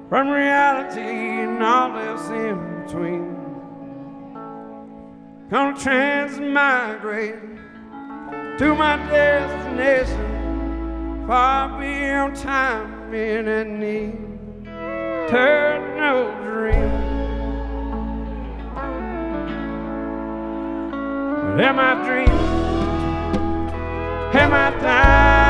from reality and all else in between. Gonna transmigrate to my destination, far beyond time and need. Eternal dream. But am I dreaming? Am I dying?